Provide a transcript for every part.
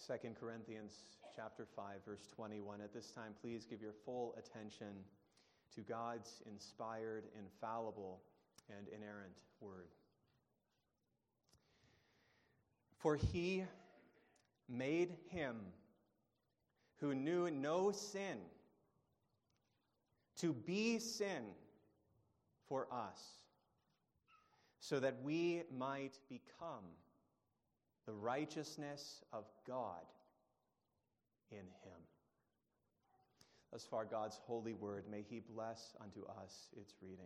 2 Corinthians chapter 5, verse 21. At this time, please give your full attention to God's inspired, infallible, and inerrant word. For he made him who knew no sin to be sin for us, so that we might become the righteousness of God in him. Thus far, God's holy word, may he bless unto us its reading.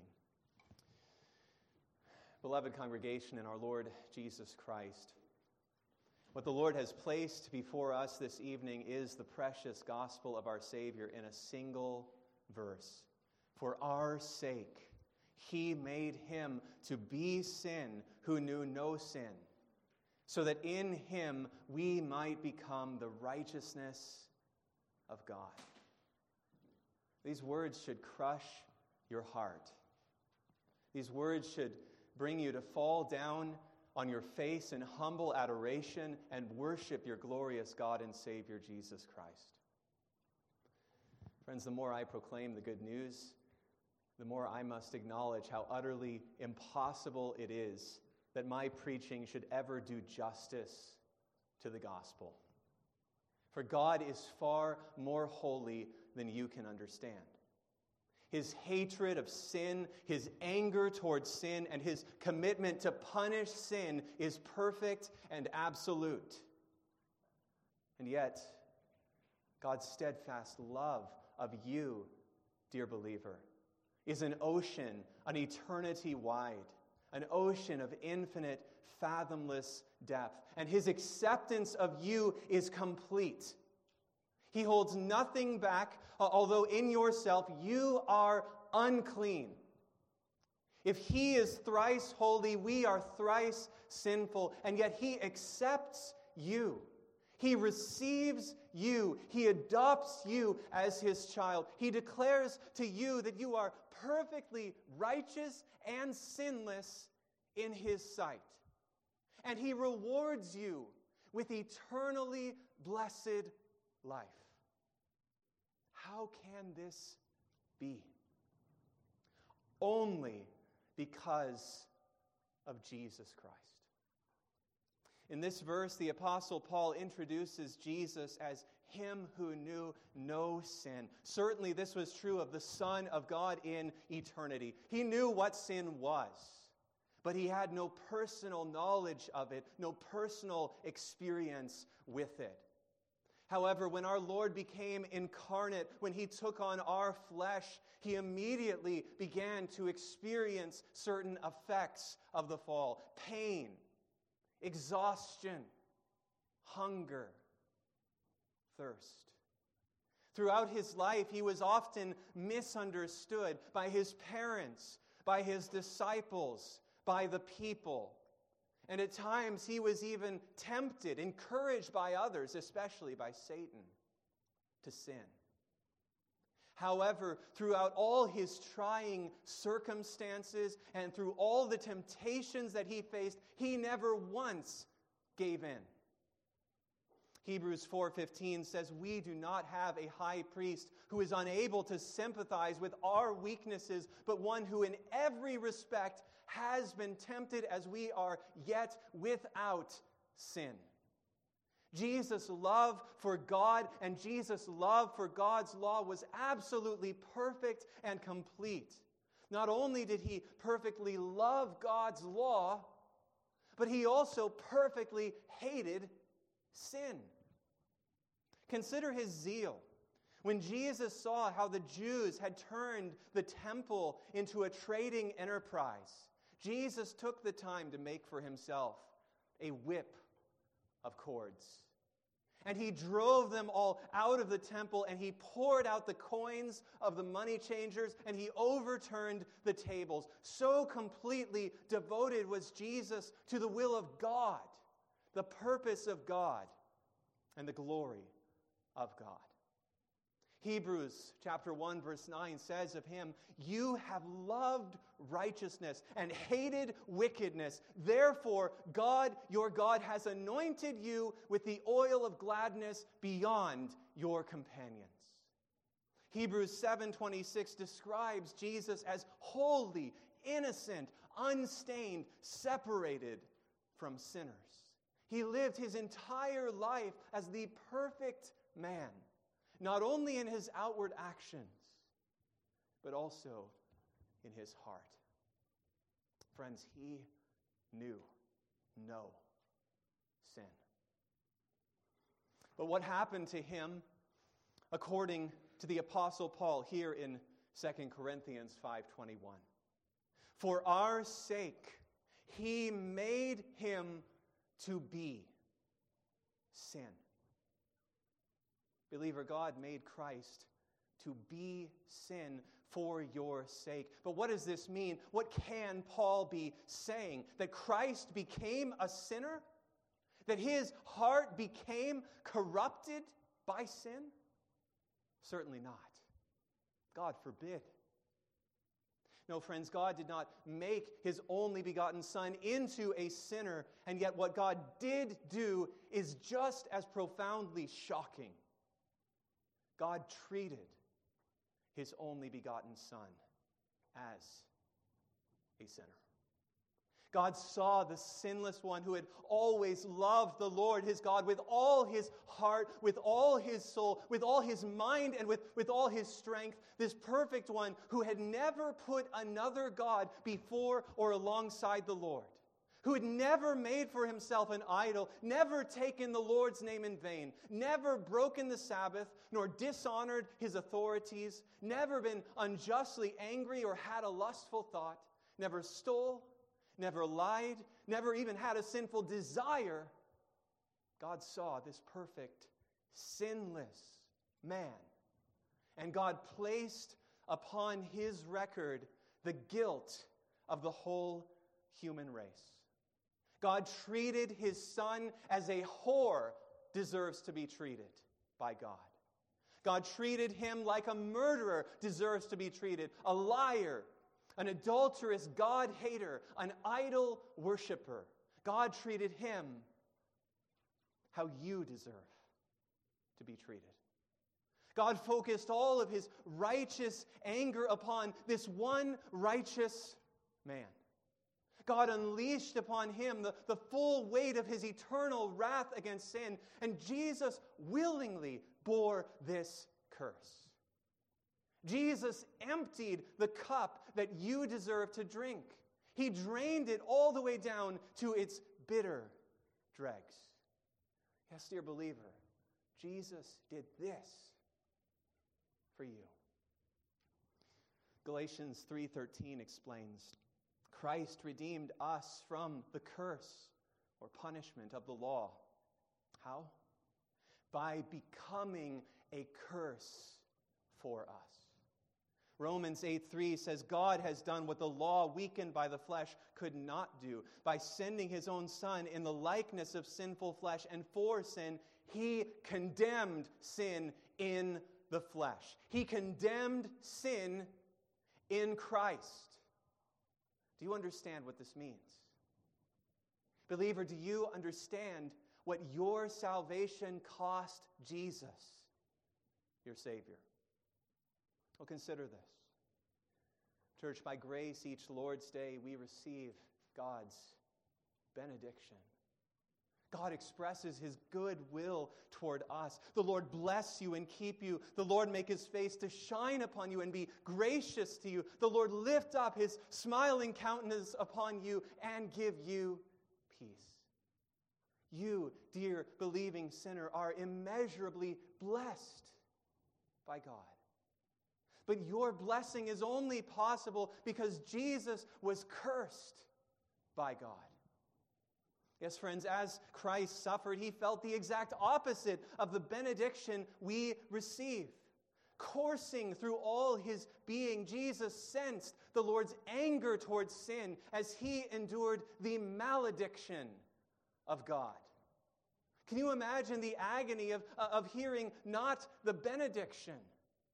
Beloved congregation in our Lord Jesus Christ, what the Lord has placed before us this evening is the precious gospel of our Savior in a single verse. For our sake, he made him to be sin who knew no sin, so that in him we might become the righteousness of God. These words should crush your heart. These words should bring you to fall down on your face in humble adoration and worship your glorious God and Savior, Jesus Christ. Friends, the more I proclaim the good news, the more I must acknowledge how utterly impossible it is that my preaching should ever do justice to the gospel. For God is far more holy than you can understand. His hatred of sin, his anger towards sin, and his commitment to punish sin is perfect and absolute. And yet, God's steadfast love of you, dear believer, is an ocean, an eternity wide, an ocean of infinite, fathomless depth. And his acceptance of you is complete. He holds nothing back, although in yourself you are unclean. If he is thrice holy, we are thrice sinful, and yet he accepts you. He receives you. He adopts you as his child. He declares to you that you are perfectly righteous and sinless in his sight. And he rewards you with eternally blessed life. How can this be? Only because of Jesus Christ. In this verse, the Apostle Paul introduces Jesus as him who knew no sin. Certainly this was true of the Son of God in eternity. He knew what sin was, but he had no personal knowledge of it, no personal experience with it. However, when our Lord became incarnate, when he took on our flesh, he immediately began to experience certain effects of the fall: pain, exhaustion, hunger, thirst. Throughout his life, he was often misunderstood by his parents, by his disciples, by the people. And at times, he was even tempted, encouraged by others, especially by Satan, to sin. However, throughout all his trying circumstances and through all the temptations that he faced, he never once gave in. Hebrews 4:15 says, "We do not have a high priest who is unable to sympathize with our weaknesses, but one who in every respect has been tempted as we are, yet without sin." Jesus' love for God and Jesus' love for God's law was absolutely perfect and complete. Not only did he perfectly love God's law, but he also perfectly hated sin. Consider his zeal. When Jesus saw how the Jews had turned the temple into a trading enterprise, Jesus took the time to make for himself a whip of cords. And he drove them all out of the temple, and he poured out the coins of the money changers, and he overturned the tables. So completely devoted was Jesus to the will of God, the purpose of God, and the glory of God. Hebrews chapter 1 verse 9 says of him, "You have loved righteousness and hated wickedness. Therefore, God, your God, has anointed you with the oil of gladness beyond your companions." Hebrews 7:26 describes Jesus as holy, innocent, unstained, separated from sinners. He lived his entire life as the perfect man, not only in his outward actions, but also in his heart. Friends, he knew no sin. But what happened to him, according to the Apostle Paul here in 2 Corinthians 5:21? For our sake, he made him to be sin. Believer, God made Christ to be sin for your sake. But what does this mean? What can Paul be saying? That Christ became a sinner? That his heart became corrupted by sin? Certainly not. God forbid. No, friends, God did not make his only begotten Son into a sinner, and yet what God did do is just as profoundly shocking. God treated his only begotten Son as a sinner. God saw the sinless one who had always loved the Lord his God with all his heart, with all his soul, with all his mind, and with all his strength. This perfect one who had never put another God before or alongside the Lord. Who had never made for himself an idol, never taken the Lord's name in vain, never broken the Sabbath, nor dishonored his authorities, never been unjustly angry or had a lustful thought, never stole, never lied, never even had a sinful desire. God saw this perfect, sinless man. And God placed upon his record the guilt of the whole human race. God treated his Son as a whore deserves to be treated by God. God treated him like a murderer deserves to be treated, a liar, an adulterous God-hater, an idol worshiper. God treated him how you deserve to be treated. God focused all of his righteous anger upon this one righteous man. God unleashed upon him the full weight of his eternal wrath against sin, and Jesus willingly bore this curse. Jesus emptied the cup that you deserve to drink. He drained it all the way down to its bitter dregs. Yes, dear believer, Jesus did this for you. Galatians 3:13 explains, Christ redeemed us from the curse or punishment of the law. How? By becoming a curse for us. Romans 8:3 says, God has done what the law, weakened by the flesh, could not do. By sending his own Son in the likeness of sinful flesh, and for sin, he condemned sin in the flesh. He condemned sin in Christ. Do you understand what this means? Believer, do you understand what your salvation cost Jesus, your Savior? Well, consider this. Church, by grace, each Lord's Day, we receive God's benediction. God expresses his good will toward us. The Lord bless you and keep you. The Lord make his face to shine upon you and be gracious to you. The Lord lift up his smiling countenance upon you and give you peace. You, dear believing sinner, are immeasurably blessed by God. But your blessing is only possible because Jesus was cursed by God. Yes, friends, as Christ suffered, he felt the exact opposite of the benediction we receive. Coursing through all his being, Jesus sensed the Lord's anger towards sin as he endured the malediction of God. Can you imagine the agony of hearing not the benediction,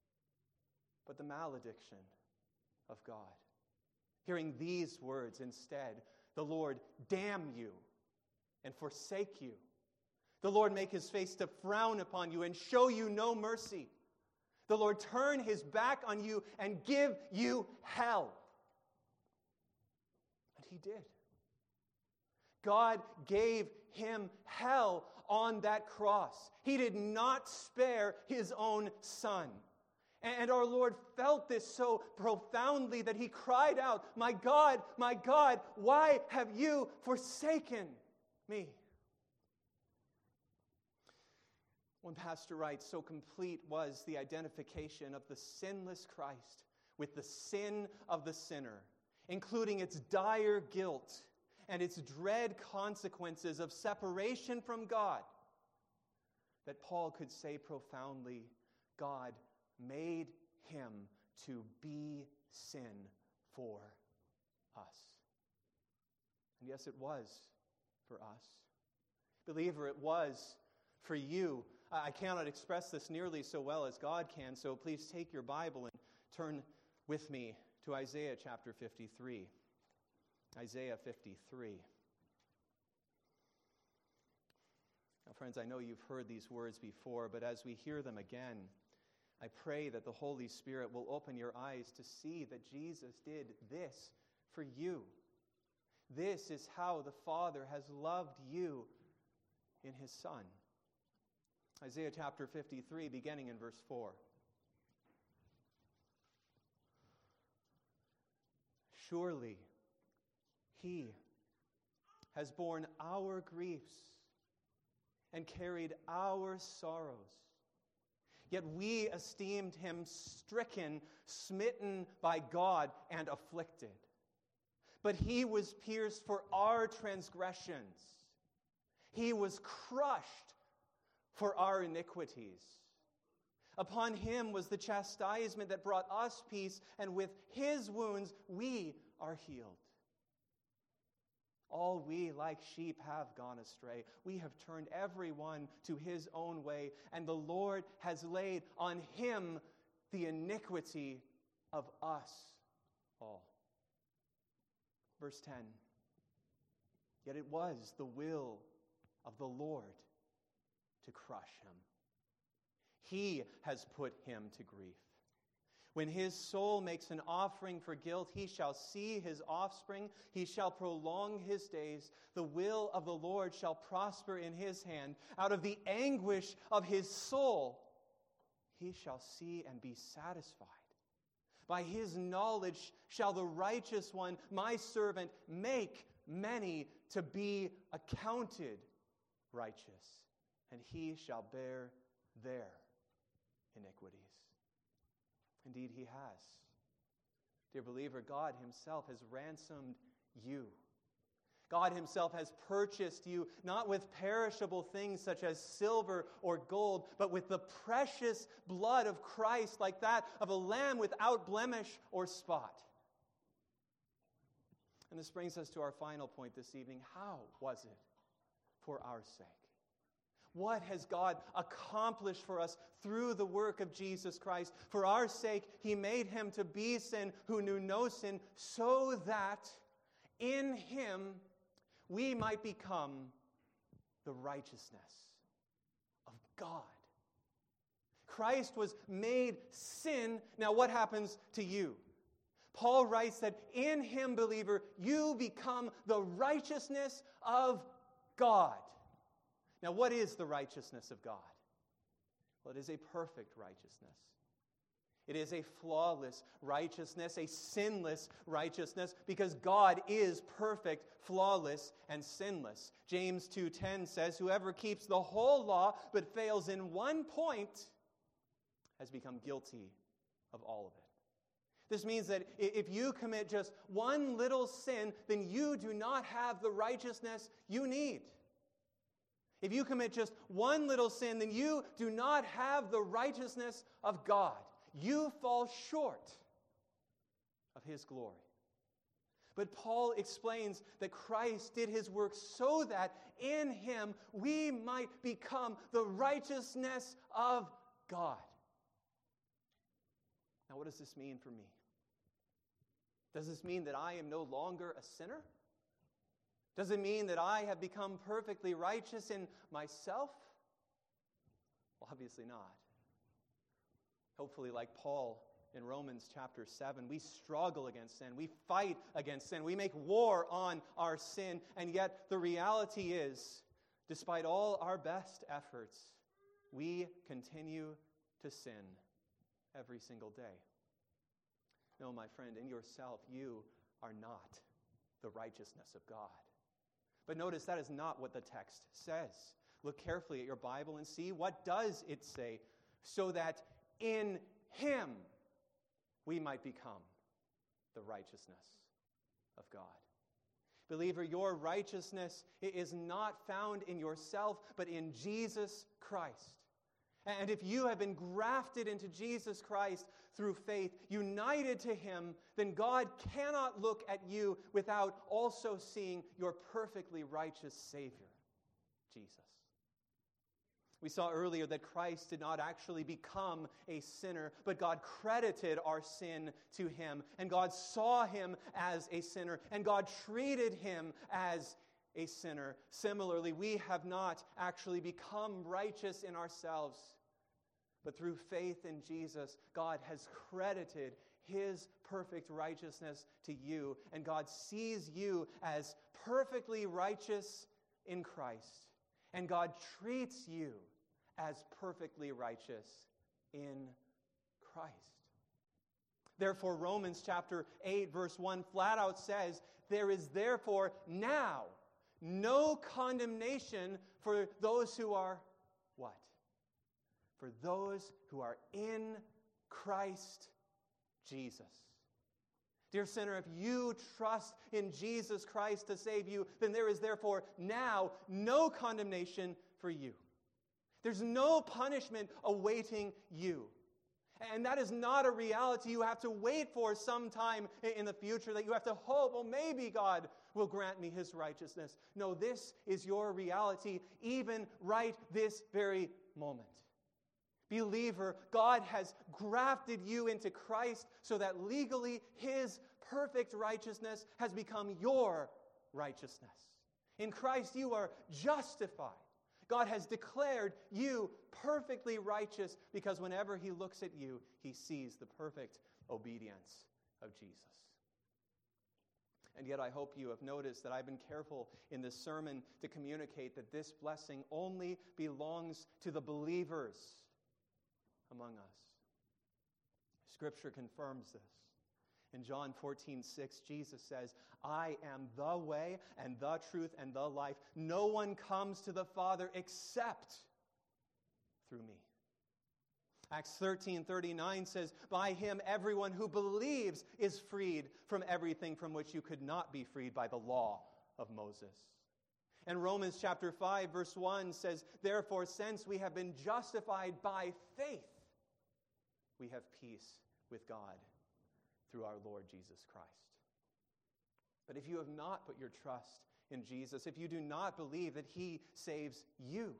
but the malediction of God. Hearing these words instead, the Lord damn you and forsake you. The Lord make his face to frown upon you and show you no mercy. The Lord turn his back on you and give you hell. And he did. God gave him hell on that cross. He did not spare his own Son. And our Lord felt this so profoundly that he cried out, my God, why have you forsaken me?" One pastor writes, "So complete was the identification of the sinless Christ with the sin of the sinner, including its dire guilt and its dread consequences of separation from God, that Paul could say profoundly, God made him to be sin for us." And yes, it was for us. Believer, it was for you. I cannot express this nearly so well as God can, so please take your Bible and turn with me to Isaiah chapter 53. Isaiah 53. Now, friends, I know you've heard these words before, but as we hear them again, I pray that the Holy Spirit will open your eyes to see that Jesus did this for you. This is how the Father has loved you in his Son. Isaiah chapter 53, beginning in verse 4. "Surely he has borne our griefs and carried our sorrows. Yet we esteemed him stricken, smitten by God, and afflicted. But he was pierced for our transgressions. He was crushed for our iniquities. Upon him was the chastisement that brought us peace, and with his wounds we are healed. All we like sheep have gone astray. We have turned every one to his own way, and the Lord has laid on him the iniquity of us all." Verse 10. "Yet it was the will of the Lord to crush him. He has put him to grief. When his soul makes an offering for guilt, he shall see his offspring. He shall prolong his days. The will of the Lord shall prosper in his hand. Out of the anguish of his soul, he shall see and be satisfied. By his knowledge shall the righteous one, my servant, make many to be accounted righteous, and he shall bear their iniquities." Indeed, he has. Dear believer, God himself has ransomed you. God himself has purchased you, not with perishable things such as silver or gold, but with the precious blood of Christ, like that of a lamb without blemish or spot. And this brings us to our final point this evening. How was it for our sake? What has God accomplished for us through the work of Jesus Christ? For our sake, he made him to be sin who knew no sin, so that in him we might become the righteousness of God. Christ was made sin. Now what happens to you? Paul writes that in him, believer, you become the righteousness of God. Now, what is the righteousness of God? Well, it is a perfect righteousness. It is a flawless righteousness, a sinless righteousness, because God is perfect, flawless, and sinless. James 2:10 says, "Whoever keeps the whole law but fails in one point has become guilty of all of it." This means that if you commit just one little sin, then you do not have the righteousness you need. If you commit just one little sin, then you do not have the righteousness of God. You fall short of his glory. But Paul explains that Christ did his work so that in him we might become the righteousness of God. Now, what does this mean for me? Does this mean that I am no longer a sinner? Does it mean that I have become perfectly righteous in myself? Well, obviously not. Hopefully, like Paul in Romans chapter 7, we struggle against sin. We fight against sin. We make war on our sin. And yet the reality is, despite all our best efforts, we continue to sin every single day. No, my friend, in yourself, you are not the righteousness of God. But notice that is not what the text says. Look carefully at your Bible and see, what does it say? So that in Him we might become the righteousness of God. Believer, your righteousness is not found in yourself, but in Jesus Christ. And if you have been grafted into Jesus Christ through faith, united to Him, then God cannot look at you without also seeing your perfectly righteous Savior, Jesus. We saw earlier that Christ did not actually become a sinner, but God credited our sin to Him, and God saw Him as a sinner, and God treated Him as a sinner. Similarly, we have not actually become righteous in ourselves, but through faith in Jesus, God has credited His perfect righteousness to you, and God sees you as perfectly righteous in Christ, and God treats you as perfectly righteous in Christ. Therefore, Romans chapter 8, verse 1 flat out says, there is therefore now no condemnation for those who are what? For those who are in Christ Jesus. Dear sinner, if you trust in Jesus Christ to save you, then there is therefore now no condemnation for you. There's no punishment awaiting you. And that is not a reality you have to wait for sometime in the future, that you have to hope, well, maybe God will grant me His righteousness. No, this is your reality, even right this very moment. Believer, God has grafted you into Christ so that legally His perfect righteousness has become your righteousness. In Christ you are justified. God has declared you perfectly righteous because whenever He looks at you, He sees the perfect obedience of Jesus. And yet I hope you have noticed that I've been careful in this sermon to communicate that this blessing only belongs to the believers among us. Scripture confirms this. In John 14:6, Jesus says, I am the way and the truth and the life. No one comes to the Father except through me. Acts 13:39 says, by Him everyone who believes is freed from everything from which you could not be freed by the law of Moses. And Romans chapter 5 verse 1 says, therefore, since we have been justified by faith, we have peace with God through our Lord Jesus Christ. But if you have not put your trust in Jesus, if you do not believe that He saves you,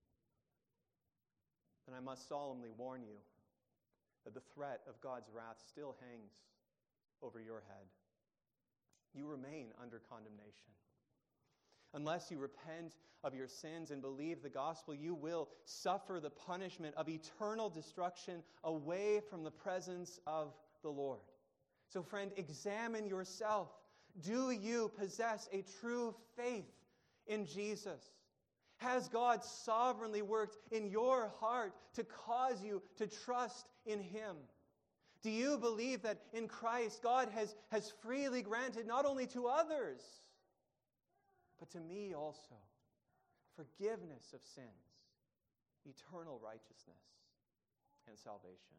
then I must solemnly warn you that the threat of God's wrath still hangs over your head. You remain under condemnation. Unless you repent of your sins and believe the gospel, you will suffer the punishment of eternal destruction away from the presence of the Lord. So, friend, examine yourself. Do you possess a true faith in Jesus? Has God sovereignly worked in your heart to cause you to trust in Him? Do you believe that in Christ God has freely granted not only to others, but to me also, forgiveness of sins, eternal righteousness, and salvation?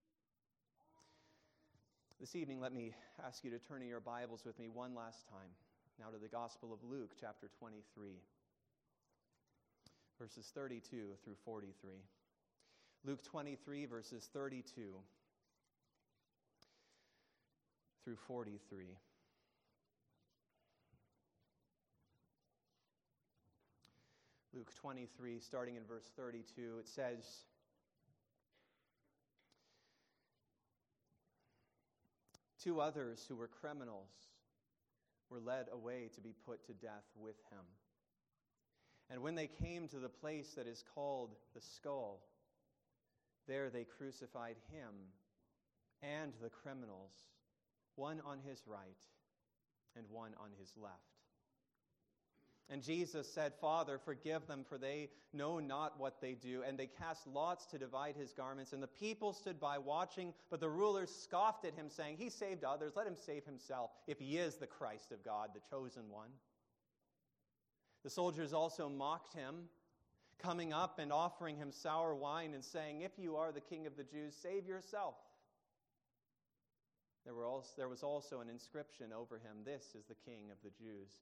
This evening, let me ask you to turn in your Bibles with me one last time, now to the Gospel of Luke, chapter 23, verses 32 through 43. Luke 23, verses 32 through 43. Luke 23, starting in verse 32, it says, 2 others who were criminals were led away to be put to death with him. And when they came to the place that is called the Skull, there they crucified him and the criminals, one on his right and one on his left. And Jesus said, "Father, forgive them, for they know not what they do." And they cast lots to divide his garments. And the people stood by watching, but the rulers scoffed at him, saying, "He saved others, let him save himself, if he is the Christ of God, the chosen one." The soldiers also mocked him, coming up and offering him sour wine and saying, "If you are the King of the Jews, save yourself." There was also an inscription over him, "This is the King of the Jews."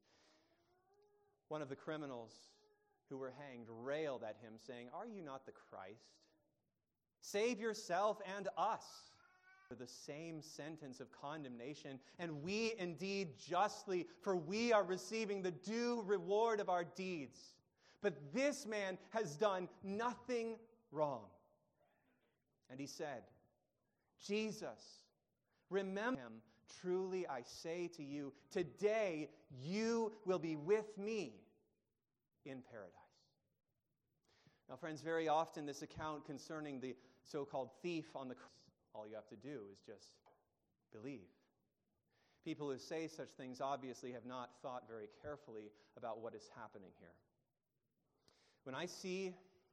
One of the criminals who were hanged railed at him, saying, "Are you not the Christ? Save yourself and us." For the same sentence of condemnation, and we indeed justly, for we are receiving the due reward of our deeds. But this man has done nothing wrong. And he said, "Jesus, remember him. Truly I say to you, today you will be with me in paradise." Now, friends, very often this account concerning the so-called thief on the cross, all you have to do is just believe. People who say such things obviously have not thought very carefully about what is happening here. When I see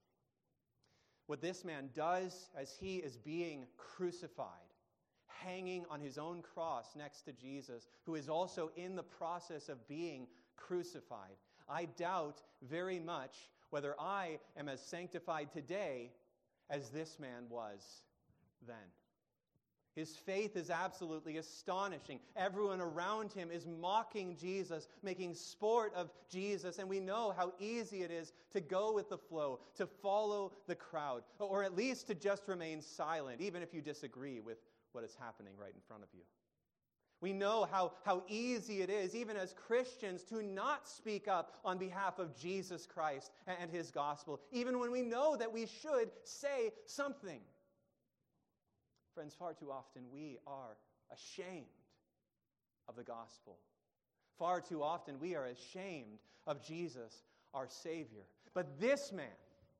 what this man does as he is being crucified, hanging on his own cross next to Jesus, who is also in the process of being crucified, I doubt very much whether I am as sanctified today as this man was then. His faith is absolutely astonishing. Everyone around him is mocking Jesus, making sport of Jesus, and we know how easy it is to go with the flow, to follow the crowd, or at least to just remain silent, even if you disagree with what is happening right in front of you. We know how easy it is, even as Christians, to not speak up on behalf of Jesus Christ and his gospel, even when we know that we should say something. Friends, far too often we are ashamed of the gospel. Far too often we are ashamed of Jesus, our Savior. But this man,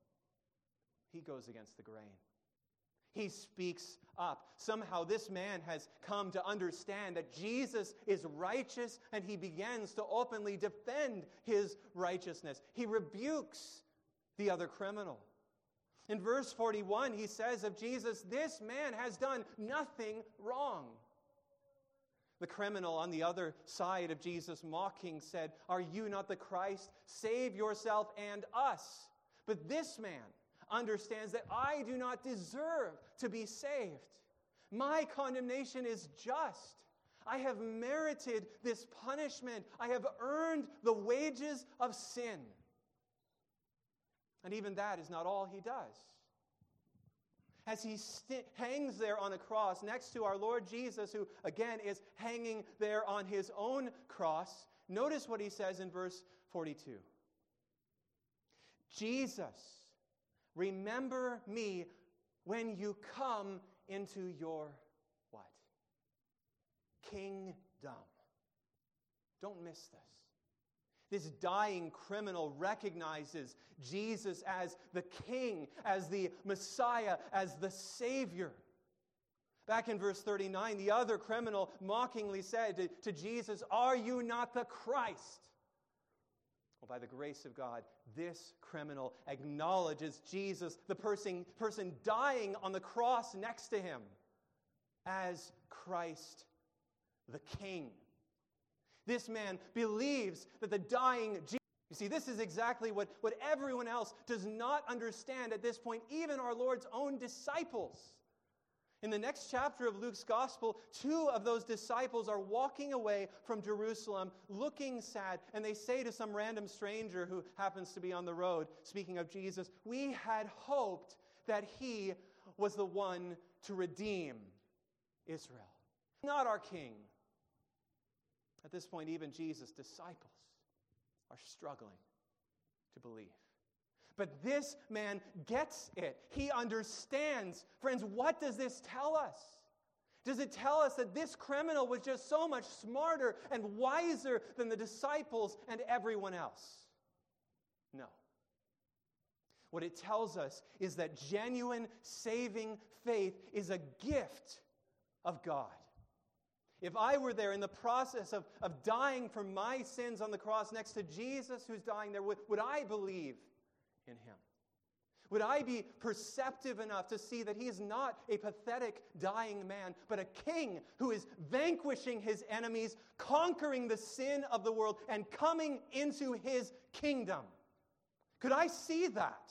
he goes against the grain. He speaks up. Somehow this man has come to understand that Jesus is righteous, and he begins to openly defend his righteousness. He rebukes the other criminal. In verse 41, he says of Jesus, "This man has done nothing wrong." The criminal on the other side of Jesus, mocking, said, "Are you not the Christ? Save yourself and us." But this man understands that I do not deserve to be saved. My condemnation is just. I have merited this punishment. I have earned the wages of sin. And even that is not all he does. As he hangs there on a cross next to our Lord Jesus, who again is hanging there on his own cross, notice what he says in verse 42. "Jesus, remember me when you come into your" what? "Kingdom." Don't miss this. This dying criminal recognizes Jesus as the King, as the Messiah, as the Savior. Back in verse 39, the other criminal mockingly said to Jesus, "Are you not the Christ?" Well, by the grace of God, this criminal acknowledges Jesus, the person dying on the cross next to him, as Christ the King. This man believes that the dying Jesus... You see, this is exactly what everyone else does not understand at this point, even our Lord's own disciples. In the next chapter of Luke's Gospel, 2 of those disciples are walking away from Jerusalem, looking sad, and they say to some random stranger who happens to be on the road, speaking of Jesus, "We had hoped that he was the one to redeem Israel, not our king." At this point, even Jesus' disciples are struggling to believe. But this man gets it. He understands. Friends, what does this tell us? Does it tell us that this criminal was just so much smarter and wiser than the disciples and everyone else? No. What it tells us is that genuine saving faith is a gift of God. If I were there in the process of dying for my sins on the cross next to Jesus who's dying there, would I believe in him? Would I be perceptive enough to see that he is not a pathetic dying man, but a king who is vanquishing his enemies, conquering the sin of the world, and coming into his kingdom? Could I see that?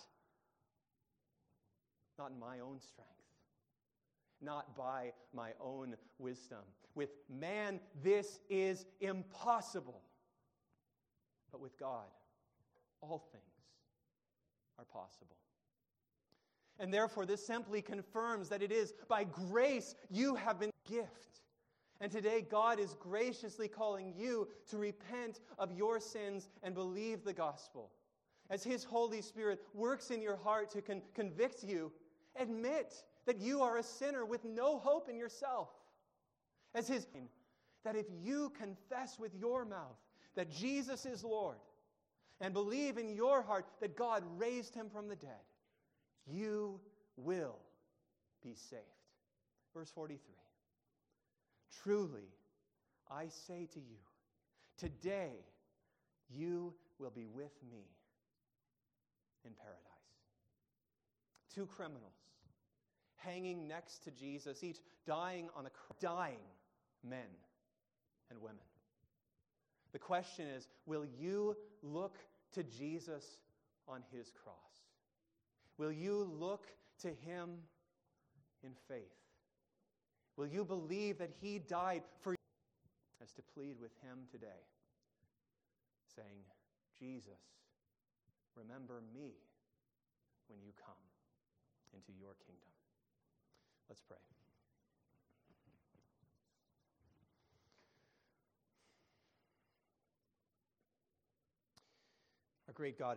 Not in my own strength. Not by my own wisdom. With man, this is impossible. But with God, all things are possible. And therefore, this simply confirms that it is by grace you have been given. And today, God is graciously calling you to repent of your sins and believe the gospel. As His Holy Spirit works in your heart to convict you, admit that you are a sinner with no hope in yourself. That if you confess with your mouth that Jesus is Lord and believe in your heart that God raised Him from the dead, you will be saved. Verse 43. Truly, I say to you, today you will be with me in paradise. Two criminals hanging next to Jesus, each dying on a cross. Dying men and women. The question is, will you look to Jesus on His cross? Will you look to Him in faith? Will you believe that He died for you? As to plead with Him today, saying, Jesus, remember me when you come into your kingdom. Let's pray. Our great God,